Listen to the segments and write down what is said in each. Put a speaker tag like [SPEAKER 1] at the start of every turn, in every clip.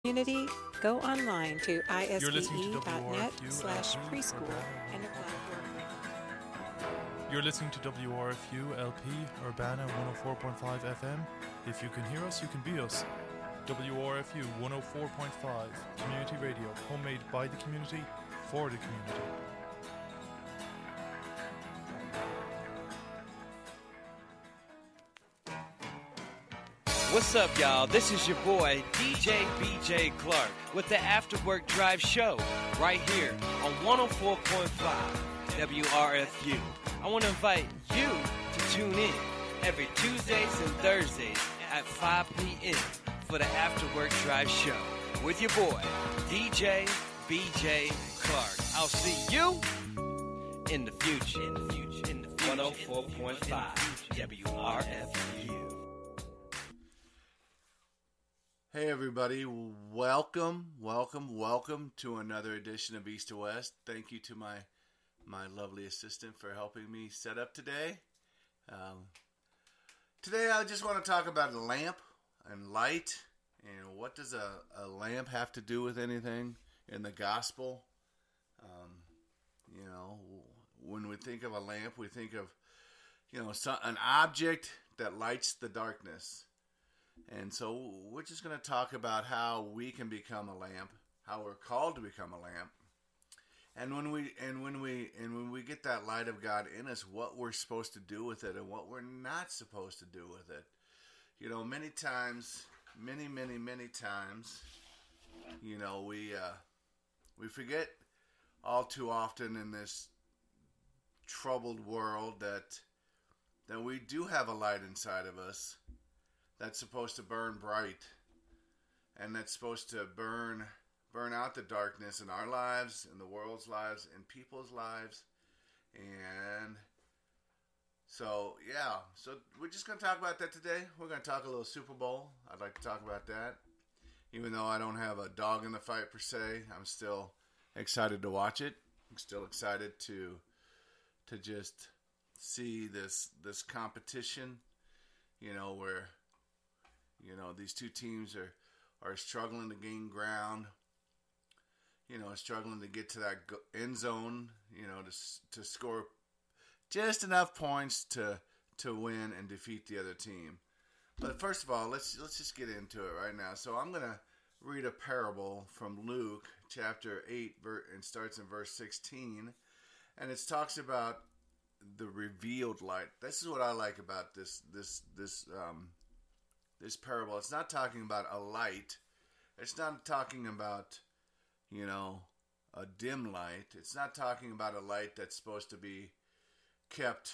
[SPEAKER 1] Community, go online to
[SPEAKER 2] You're listening to WRFU
[SPEAKER 1] isbe.net/preschool
[SPEAKER 2] LP
[SPEAKER 1] and apply for a grant.
[SPEAKER 2] You're listening to WRFU LP Urbana 104.5 FM. If you can hear us, you can be us. WRFU 104.5 Community Radio, homemade by the community for the community.
[SPEAKER 3] What's up, y'all? This is your boy, DJ BJ Clark, with the After Work Drive Show, right here on 104.5 WRFU. I want to invite you to tune in every Tuesdays and Thursdays at 5 p.m. for the After Work Drive Show with your boy, DJ BJ Clark. I'll see you in the future. 104.5 WRFU.
[SPEAKER 4] Hey everybody, welcome to another edition of East to West. Thank you to my lovely assistant for helping me set up today. Today I just want to talk about a lamp and light, and what does a lamp have to do with anything in the gospel? When we think of a lamp, we think of, an object that lights the darkness. And so we're just going to talk about how we can become a lamp, how we're called to become a lamp, and when we get that light of God in us, what we're supposed to do with it and what we're not supposed to do with it. Many times, many times, we forget all too often in this troubled world that we do have a light inside of us that's supposed to burn bright, and that's supposed to burn out the darkness in our lives, in the world's lives, in people's lives. And so we're just going to talk about that today. We're going to talk a little Super Bowl. I'd like to talk about that. Even though I don't have a dog in the fight per se, I'm still excited to watch it. I'm still excited to just see this competition, where these two teams are struggling to gain ground, struggling to get to that end zone, to score just enough points to win and defeat the other team. But first of all, let's just get into it right now. So I'm going to read a parable from Luke chapter 8, and starts in verse 16, and it talks about the revealed light. This is what I like about this parable. It's not talking about a light. It's not talking about, a dim light. It's not talking about a light that's supposed to be kept,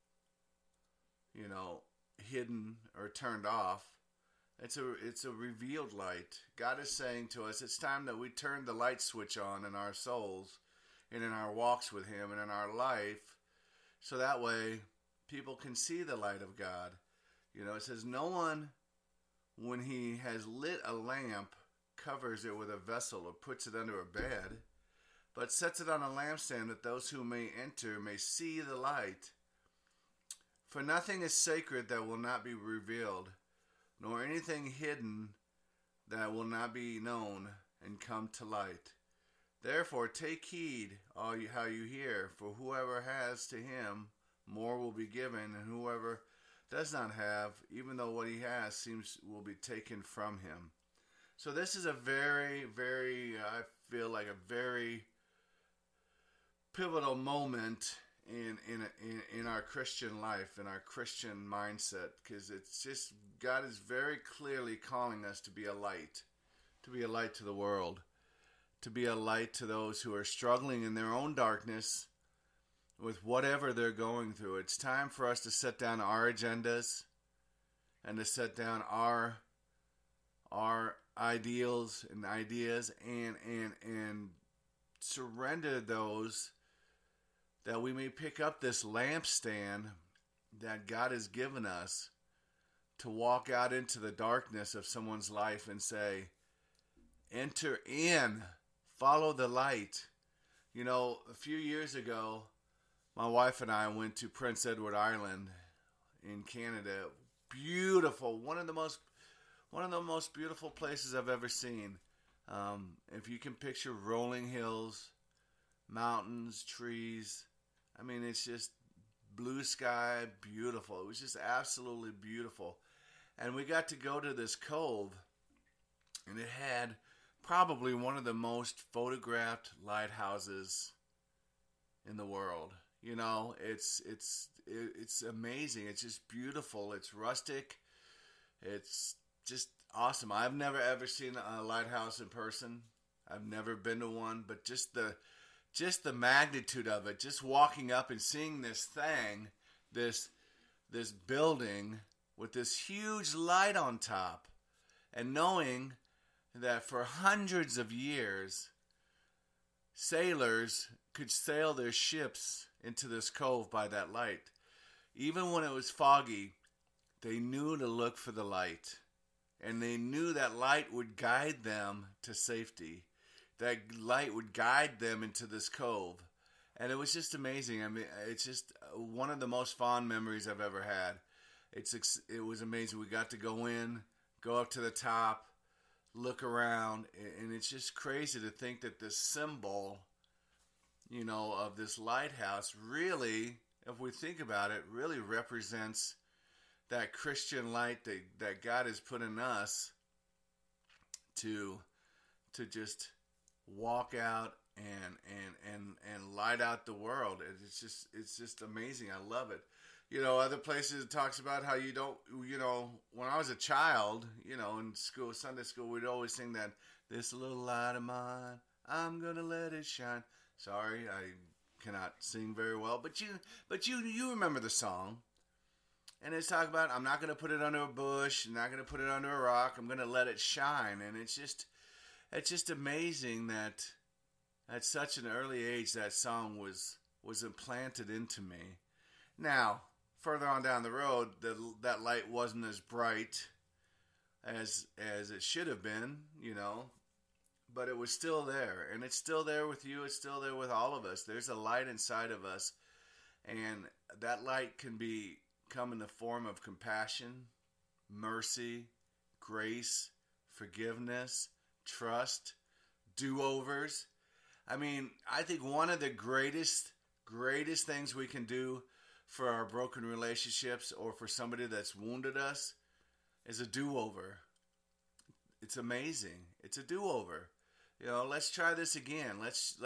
[SPEAKER 4] hidden or turned off. It's a revealed light. God is saying to us, it's time that we turn the light switch on in our souls and in our walks with Him and in our life, so that way people can see the light of God. It says, no one, when he has lit a lamp, covers it with a vessel or puts it under a bed, but sets it on a lampstand, that those who may enter may see the light. For nothing is sacred that will not be revealed, nor anything hidden that will not be known and come to light. Therefore take heed how you hear, for whoever has, to him more will be given, and whoever does not have, even though what he has will be taken from him. So this is a very, very, I feel like a very pivotal moment in our Christian life, in our Christian mindset, because it's just, God is very clearly calling us to be a light to the world, to be a light to those who are struggling in their own darkness with whatever they're going through. It's time for us to set down our agendas and to set down our ideals and ideas and surrender those, that we may pick up this lampstand that God has given us to walk out into the darkness of someone's life and say, enter in, follow the light. A few years ago, my wife and I went to Prince Edward Island in Canada. Beautiful, one of the most beautiful places I've ever seen. If you can picture rolling hills, mountains, trees, I mean, it's just blue sky, beautiful. It was just absolutely beautiful. And we got to go to this cove, and it had probably one of the most photographed lighthouses in the world. You know, it's amazing. It's just beautiful. It's rustic. It's just awesome. I've never ever seen a lighthouse in person. I've never been to one, but just the magnitude of it, just walking up and seeing this thing, this building with this huge light on top, and knowing that for hundreds of years, sailors could sail their ships into this cove by that light. Even when it was foggy, they knew to look for the light, and they knew that light would guide them to safety. That light would guide them into this cove. And it was just amazing. I mean, it's just one of the most fond memories I've ever had. It was amazing. We got to go in, go up to the top, look around, and it's just crazy to think that this symbol, you know, of this lighthouse really, if we think about it, really represents that Christian light that God has put in us to just walk out and light out the world. It's just amazing. I love it. You know, other places it talks about how you don't, you know, when I was a child, you know, in school, Sunday school, we'd always sing that, this little light of mine, I'm gonna let it shine. Sorry, I cannot sing very well, but you remember the song. And it's talking about, I'm not going to put it under a bush, I'm not going to put it under a rock, I'm going to let it shine. And it's just amazing that at such an early age that song was implanted into me. Now, further on down the road, that light wasn't as bright as it should have been, you know, but it was still there. And it's still there with you, it's still there with all of us. There's a light inside of us, and that light can come in the form of compassion, mercy, grace, forgiveness, trust, do-overs. I mean, I think one of the greatest things we can do for our broken relationships or for somebody that's wounded us is a do-over. It's amazing. It's a do-over. You know, let's try this again. Let's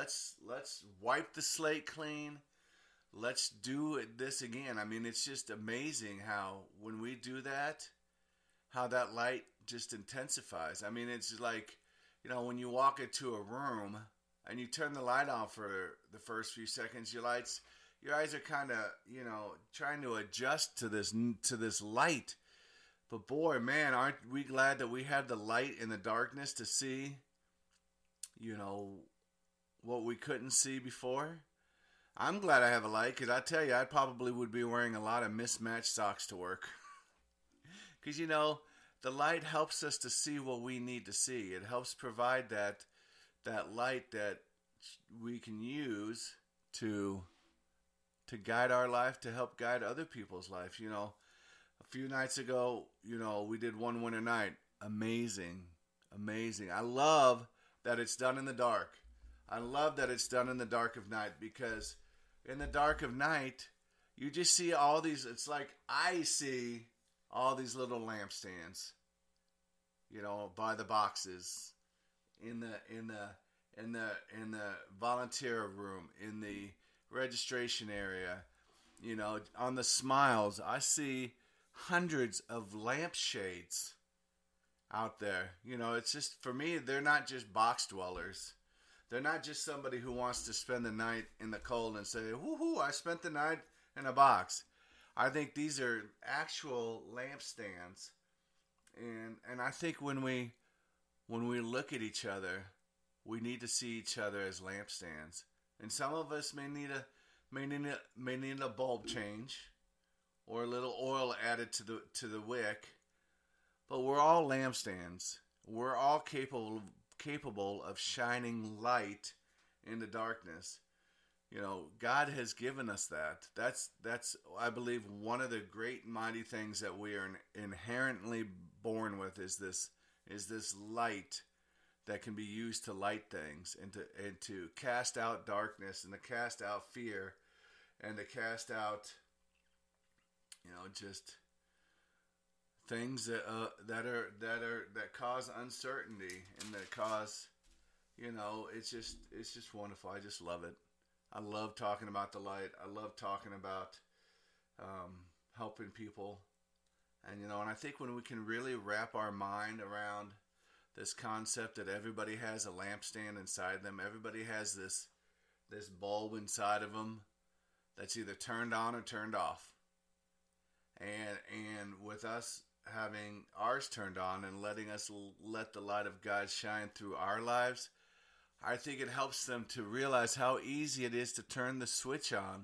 [SPEAKER 4] wipe the slate clean. Let's do this again. I mean, it's just amazing how when we do that, how that light just intensifies. I mean, it's like, you know, when you walk into a room and you turn the light on for the first few seconds, your eyes are kind of, you know, trying to adjust to this light. But boy, man, aren't we glad that we have the light in the darkness to see, you know, what we couldn't see before? I'm glad I have a light, because I tell you, I probably would be wearing a lot of mismatched socks to work. Because, you know, the light helps us to see what we need to see. It helps provide that light that we can use to guide our life, to help guide other people's life. You know, a few nights ago, you know, we did One Winter Night. Amazing. I love that it's done in the dark. I love that it's done in the dark of night, because in the dark of night, you just see all these, it's like I see all these little lampstands, you know, by the boxes, in the volunteer room, in the registration area, you know, on the smiles. I see hundreds of lampshades out there. You know, it's just, for me, they're not just box dwellers. They're not just somebody who wants to spend the night in the cold and say, woohoo, I spent the night in a box. I think these are actual lampstands. And I think when we look at each other, we need to see each other as lampstands. And some of us may need a bulb change or a little oil added to the wick. But we're all lampstands. We're all capable of shining light in the darkness. You know, God has given us that. That's I believe one of the great mighty things that we are inherently born with is this light that can be used to light things and to cast out darkness and to cast out fear and to cast out, just things that cause uncertainty and that cause, it's just wonderful. I just love it. I love talking about the light. I love talking about helping people. And I think when we can really wrap our mind around this concept that everybody has a lampstand inside them, everybody has this bulb inside of them that's either turned on or turned off. And with us having ours turned on and letting us let the light of God shine through our lives, I think it helps them to realize how easy it is to turn the switch on.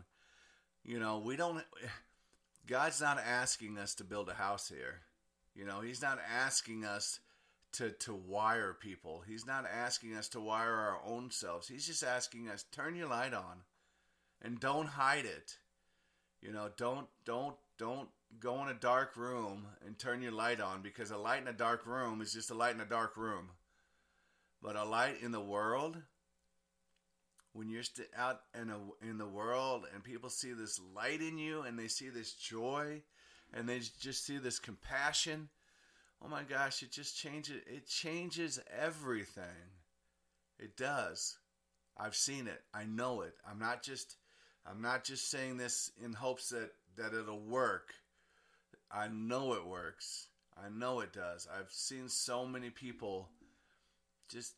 [SPEAKER 4] God's not asking us to build a house here. He's not asking us to wire people. He's not asking us to wire our own selves. He's just asking us, turn your light on and don't hide it. Don't go in a dark room and turn your light on, because a light in a dark room is just a light in a dark room. But a light in the world, when you're out in the world and people see this light in you and they see this joy and they just see this compassion, oh my gosh, it just changes. It changes everything. It does. I've seen it. I know it. I'm not just saying this in hopes that it'll work. I know it works. I know it does. I've seen so many people just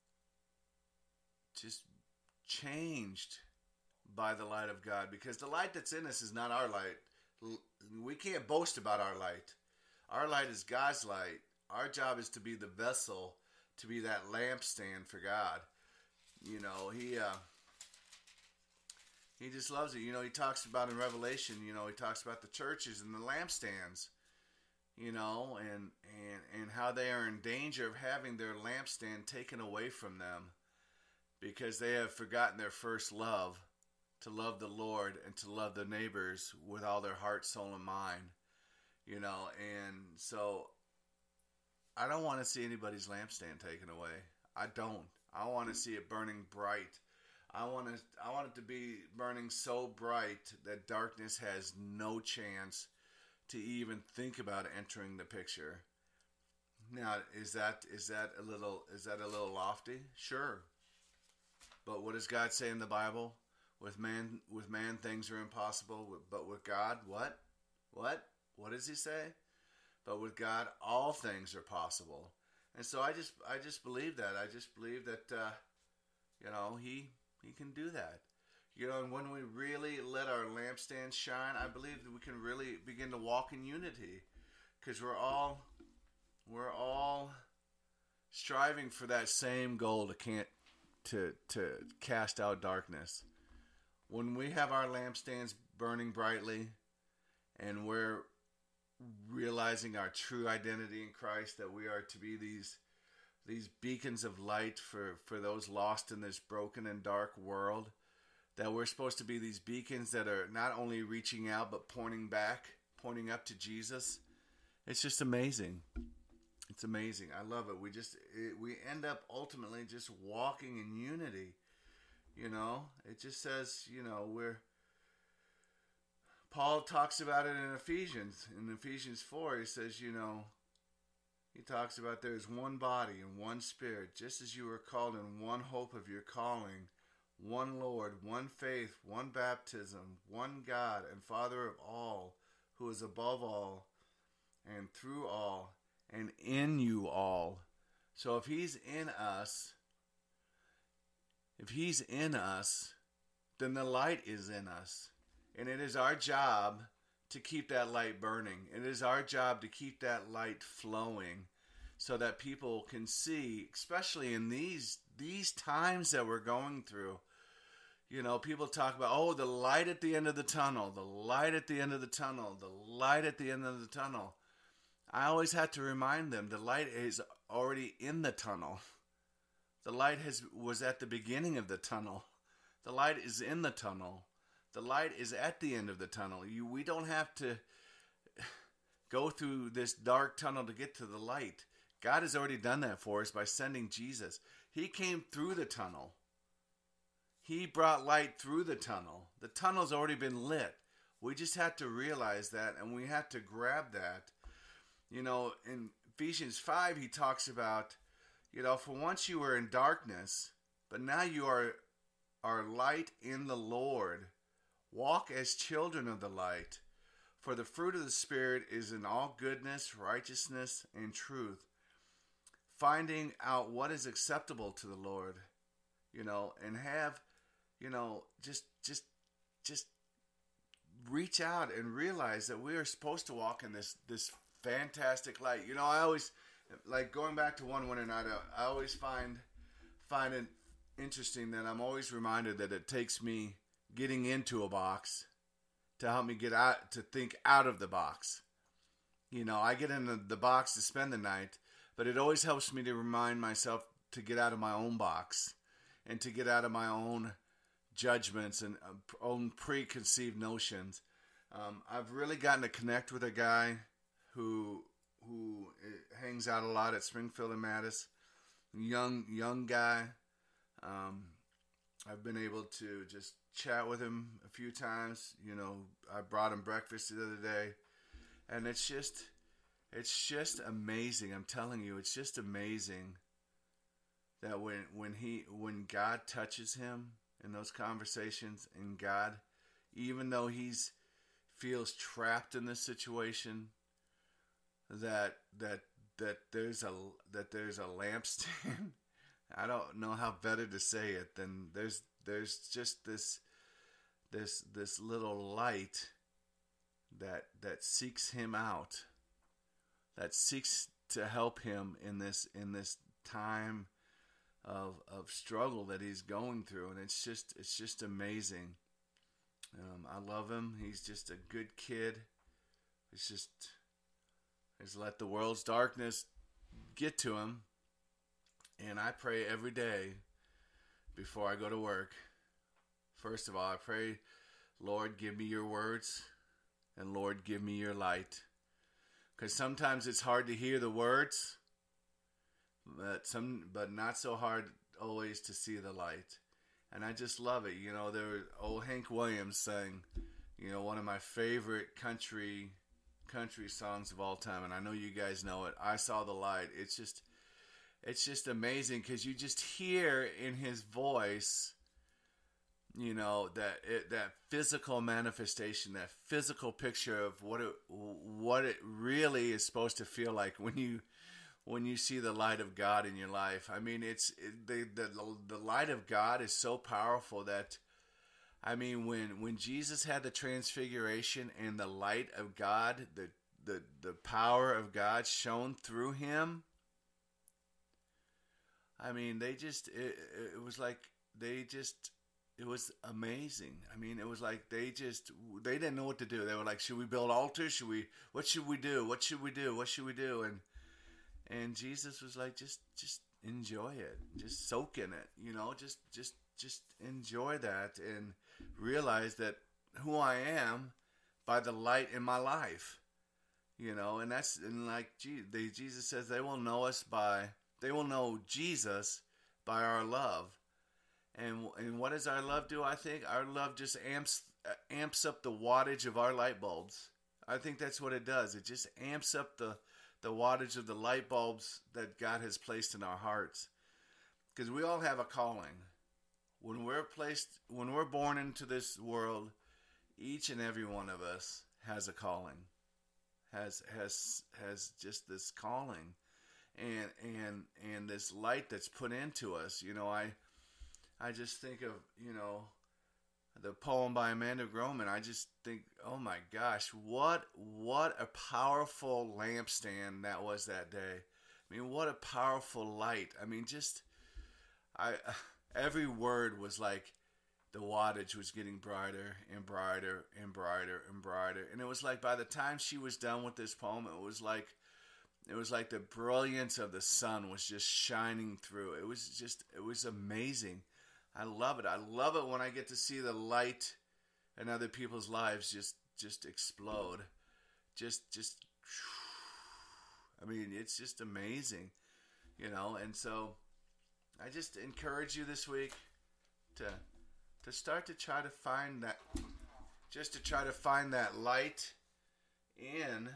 [SPEAKER 4] changed by the light of God, because the light that's in us is not our light. We can't boast about our light. Our light is God's light. Our job is to be the vessel, to be that lampstand for God. He just loves it. He talks about in Revelation, he talks about the churches and the lampstands, and how they are in danger of having their lampstand taken away from them because they have forgotten their first love, to love the Lord and to love their neighbors with all their heart, soul, and mind. And so I don't want to see anybody's lampstand taken away. I don't. I want to see it burning bright. I want it to be burning so bright that darkness has no chance to even think about entering the picture. Now, is that a little lofty? Sure. But what does God say in the Bible? With man things are impossible, but with God, what? What does he say? But with God, all things are possible. And so I just believe that. I just believe that, he can do that. And when we really let our lampstand shine, I believe that we can really begin to walk in unity, because we're all striving for that same goal to cast out darkness. When we have our lampstands burning brightly and we're realizing our true identity in Christ, that we are to be these beacons of light for those lost in this broken and dark world, that we're supposed to be these beacons that are not only reaching out but pointing up to Jesus. It's just amazing. It's amazing. I love it. We end up ultimately just walking in unity. It just says, Paul talks about it in Ephesians. In Ephesians 4, he says, he talks about there's one body and one spirit, just as you were called in one hope of your calling, one Lord, one faith, one baptism, one God and Father of all, who is above all and through all and in you all. So if he's in us, then the light is in us. And it is our job to keep that light burning. It is our job to keep that light flowing so that people can see, especially in these times that we're going through. People talk about, the light at the end of the tunnel, the light at the end of the tunnel, the light at the end of the tunnel. I always have to remind them the light is already in the tunnel. The light was at the beginning of the tunnel. The light is in the tunnel. The light is at the end of the tunnel. We don't have to go through this dark tunnel to get to the light. God has already done that for us by sending Jesus. He came through the tunnel. He brought light through the tunnel. The tunnel's already been lit. We just have to realize that, and we have to grab that. You know, in Ephesians 5, he talks about, you know, for once you were in darkness, but now you are light in the Lord. Walk as children of the light. For the fruit of the Spirit is in all goodness, righteousness, and truth. Finding out what is acceptable to the Lord, you know, and have, you know, just reach out and realize that we are supposed to walk in this fantastic light. You know, I always, like, going back to one winter night, I always find it interesting that I'm always reminded that it takes me getting into a box to help me get out, to think out of the box. You know, I get in the box to spend the night, but it always helps me to remind myself to get out of my own box and to get out of my own judgments and own preconceived notions. I've really gotten to connect with a guy who hangs out a lot at Springfield and Mattis. Young guy. I've been able to just chat with him a few times. You know, I brought him breakfast the other day, and it's just amazing. I'm telling you, it's just amazing that when God touches him in those conversations, and God, even though he's feels trapped in this situation, that there's a lampstand. I don't know how better to say it than there's just this little light that seeks him out, that seeks to help him in this time of struggle that he's going through, and it's just amazing. I love him. He's just a good kid. He's let the world's darkness get to him. And I pray every day before I go to work. First of all, I pray, Lord, give me your words, and Lord, give me your light. Because sometimes it's hard to hear the words, but not so hard always to see the light. And I just love it. You know, there was old Hank Williams sang, you know, one of my favorite country songs of all time, and I know you guys know it. I Saw the Light. It's just amazing because you just hear in his voice, you know, that physical manifestation, that physical picture of what it really is supposed to feel like when you see the light of God in your life. I mean, the light of God is so powerful that, I mean, when Jesus had the transfiguration and the light of God, the power of God shone through him, I mean, it was amazing. I mean, it was like they didn't know what to do. They were like, should we build altars? What should we do? What should we do? What should we do? And Jesus was like, just enjoy it. Just soak in it, you know, just enjoy that and realize that who I am by the light in my life, you know, and like Jesus says, they will know Jesus by our love. And what does our love do? I think our love just amps up the wattage of our light bulbs. I think that's what it does. It just amps up the wattage of the light bulbs that God has placed in our hearts. Because we all have a calling. When we're born into this world, each and every one of us has a calling. Has just this calling. And this light that's put into us. You know, I just think of, you know, the poem by Amanda Groman. I just think, oh my gosh, what a powerful lampstand that was that day. I mean, what a powerful light. I mean, every word was like the wattage was getting brighter and brighter and brighter and brighter. And it was like by the time she was done with this poem, it was like the brilliance of the sun was just shining through. It was amazing. I love it. I love it when I get to see the light in other people's lives just explode. I mean, it's just amazing, you know. And so I just encourage you this week to start to try to find that, just to try to find that light in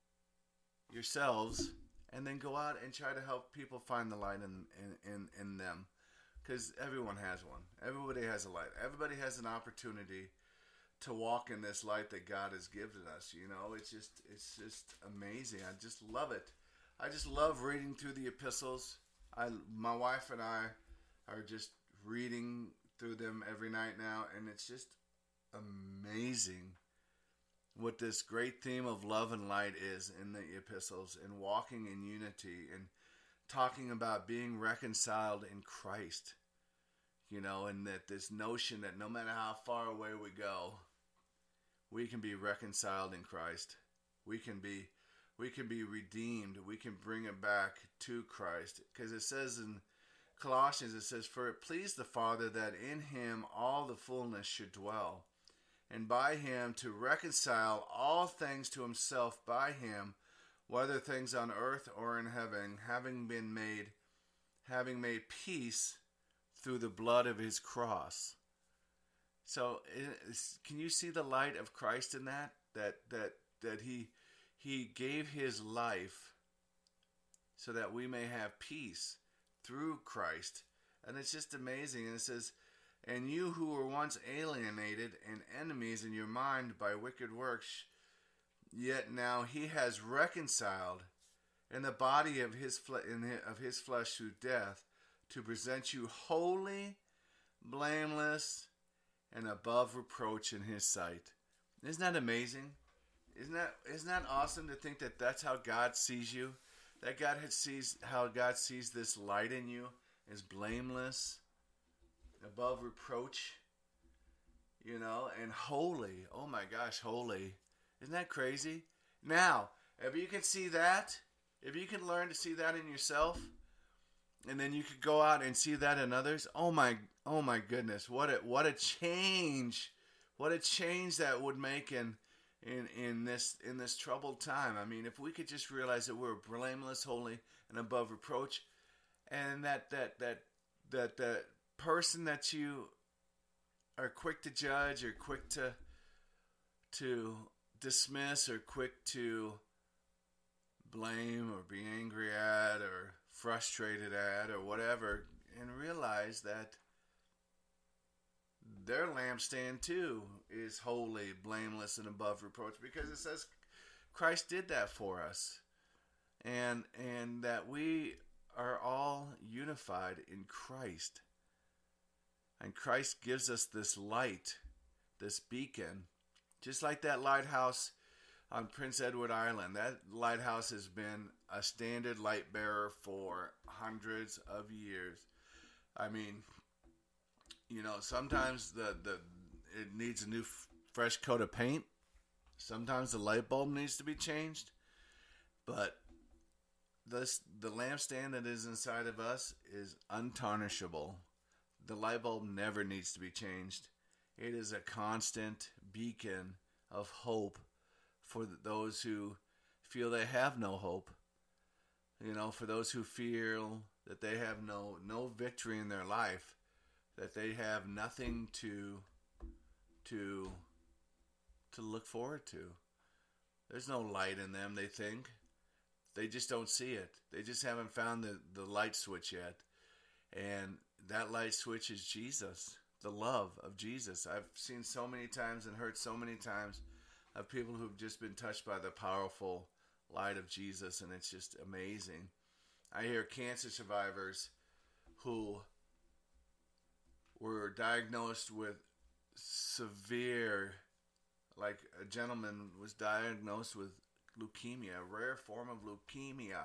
[SPEAKER 4] yourselves, and then go out and try to help people find the light in them, because everyone has one. Everybody has a light. Everybody has an opportunity to walk in this light that God has given us. You know, it's just amazing. I just love it. I just love reading through the epistles. My wife and I are just reading through them every night now, and it's just amazing what this great theme of love and light is in the epistles, and walking in unity, and talking about being reconciled in Christ, you know, and that this notion that no matter how far away we go, we can be reconciled in Christ. We can be redeemed. We can bring it back to Christ, because it says in Colossians, it says, "For it pleased the Father that in him all the fullness should dwell, and by him to reconcile all things to himself by him, whether things on earth or in heaven, having made peace through the blood of his cross." So, can you see the light of Christ in that? That he gave his life so that we may have peace through Christ. And it's just amazing. And it says, "And you who were once alienated and enemies in your mind by wicked works, yet now he has reconciled in the body of his flesh through death, to present you holy, blameless, and above reproach in his sight." Isn't that amazing? Isn't that awesome to think that that's how God sees you? That how God sees this light in you as blameless, above reproach, you know, and holy. Oh my gosh, holy. Isn't that crazy? Now, if you can see that, if you can learn to see that in yourself, and then you could go out and see that in others, oh my goodness, what a change. What a change that would make in this troubled time. I mean, if we could just realize that we're blameless, holy, and above reproach, and that person that you are quick to judge, or quick to dismiss, or quick to blame, or be angry at, or frustrated at, or whatever, and realize that their lampstand too is holy, blameless, and above reproach, because it says Christ did that for us, and that we are all unified in Christ, and Christ gives us this light, this beacon, just like that lighthouse on Prince Edward Island. That lighthouse has been a standard light bearer for hundreds of years. I mean, you know, sometimes it needs a new fresh coat of paint. Sometimes the light bulb needs to be changed. But the lampstand that is inside of us is untarnishable. The light bulb never needs to be changed. It is a constant beacon of hope for those who feel they have no hope. You know, for those who feel that they have no victory in their life, that they have nothing to look forward to. There's no light in them, they think. They just don't see it. They just haven't found the light switch yet. And that light switch is Jesus, the love of Jesus. I've seen so many times and heard so many times of people who've just been touched by the powerful light of Jesus, and it's just amazing. I hear cancer survivors who were diagnosed with severe, like a gentleman was diagnosed with leukemia, a rare form of leukemia.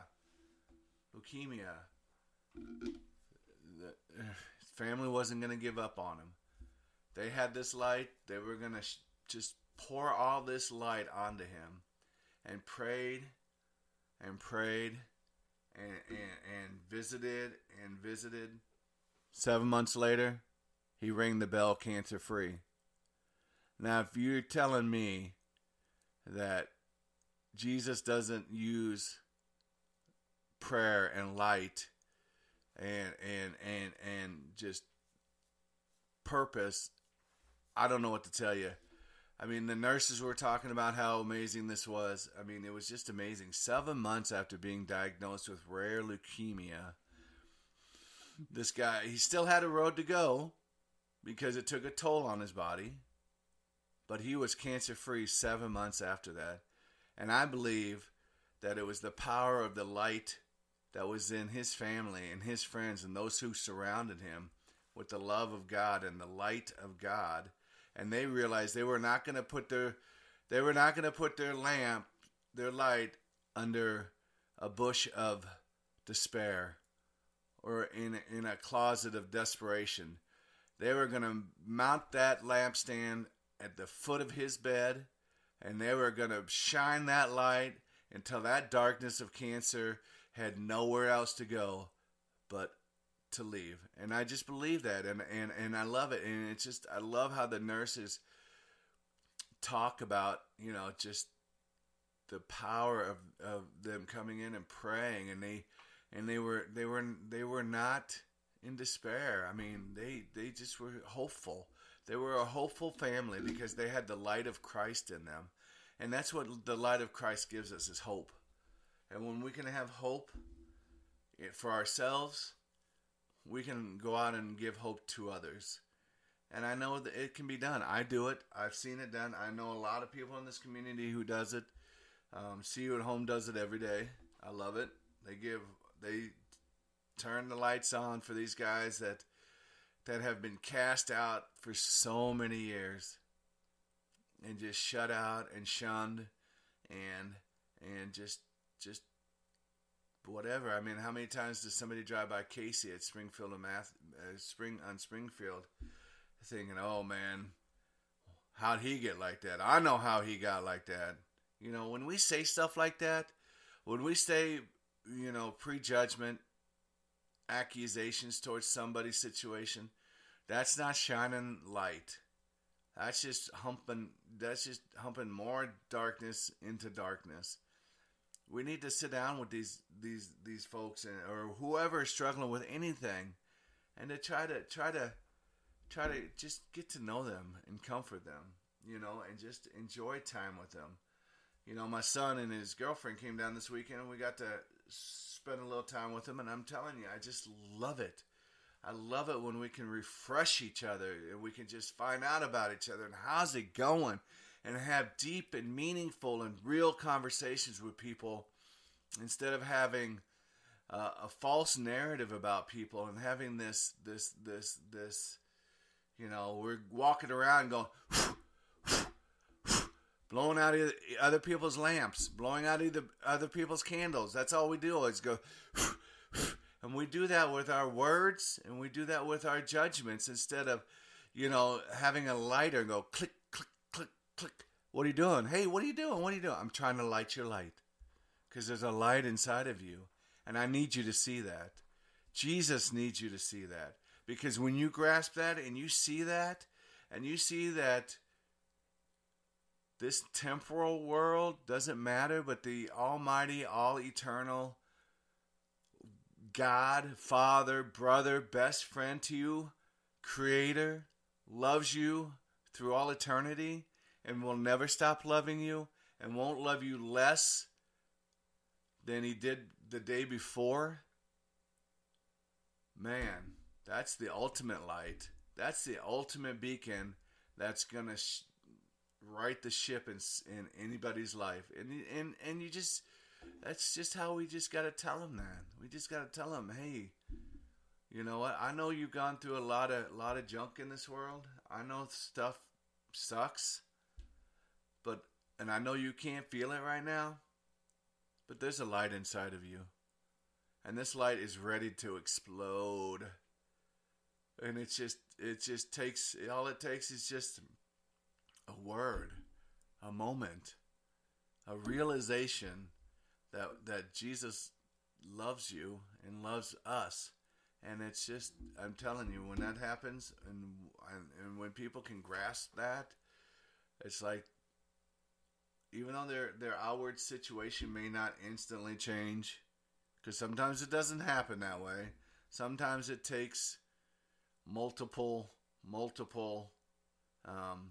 [SPEAKER 4] His family wasn't going to give up on him. They had this light. They were going to just pour all this light onto him, and prayed and prayed and visited and visited. 7 months later, he rang the bell, cancer free. Now, if you're telling me that Jesus doesn't use prayer and light and just purpose. I don't know what to tell you. I mean, the nurses were talking about how amazing this was. I mean, it was just amazing. 7 months after being diagnosed with rare leukemia, this guy, he still had a road to go because it took a toll on his body, but he was cancer-free 7 months after that. And I believe that it was the power of the light that was in his family and his friends and those who surrounded him with the love of God and the light of God. And they realized they were not going to put their lamp, their light, under a bush of despair or in a closet of desperation. They were going to mount that lampstand at the foot of his bed, and they were going to shine that light until that darkness of cancer had nowhere else to go but to leave. And I just believe that, and I love it. And it's just, I love how the nurses talk about, you know, just the power of them coming in and praying, and they were not in despair. I mean, they just were hopeful. They were a hopeful family because they had the light of Christ in them. And that's what the light of Christ gives us, is hope. And when we can have hope for ourselves, we can go out and give hope to others. And I know that it can be done. I do it. I've seen it done. I know a lot of people in this community who does it. See You at Home does it every day. I love it. They turn the lights on for these guys that have been cast out for so many years and just shut out and shunned and just whatever. I mean, how many times does somebody drive by Casey at Springfield and Springfield thinking, oh man, how'd he get like that? I know how he got like that. You know, when we say stuff like that, when we say, you know, prejudgment, accusations towards somebody's situation, that's not shining light. That's just humping more darkness into darkness. We need to sit down with these folks or whoever is struggling with anything, and to try to just get to know them and comfort them, you know, and just enjoy time with them. You know, my son and his girlfriend came down this weekend, and we got to spend a little time with them, and I'm telling you, I just love it. I love it when we can refresh each other and we can just find out about each other and how's it going, and have deep and meaningful and real conversations with people instead of having a false narrative about people and having this, you know, we're walking around going, blowing out other people's lamps, blowing out other people's candles. That's all we do is go, and we do that with our words and we do that with our judgments instead of, you know, having a lighter and go click, click, click, click. What are you doing? Hey, what are you doing? What are you doing? I'm trying to light your light because there's a light inside of you, and I need you to see that. Jesus needs you to see that, because when you grasp that and you see that, and you see that this temporal world doesn't matter, but the almighty, all-eternal God, Father, brother, best friend to you, Creator, loves you through all eternity and will never stop loving you and won't love you less than He did the day before. Man, that's the ultimate light. That's the ultimate beacon that's going to right the ship in anybody's life. And you just, that's just how we just got to tell them that. We just got to tell them, hey, you know what? I know you've gone through a lot of junk in this world. I know stuff sucks, and I know you can't feel it right now, but there's a light inside of you. And this light is ready to explode. And it just takes, all it takes is just a word, a moment, a realization that Jesus loves you and loves us. And it's just, I'm telling you, when that happens and when people can grasp that, it's like, even though their outward situation may not instantly change, Because sometimes it doesn't happen that way. Sometimes it takes multiple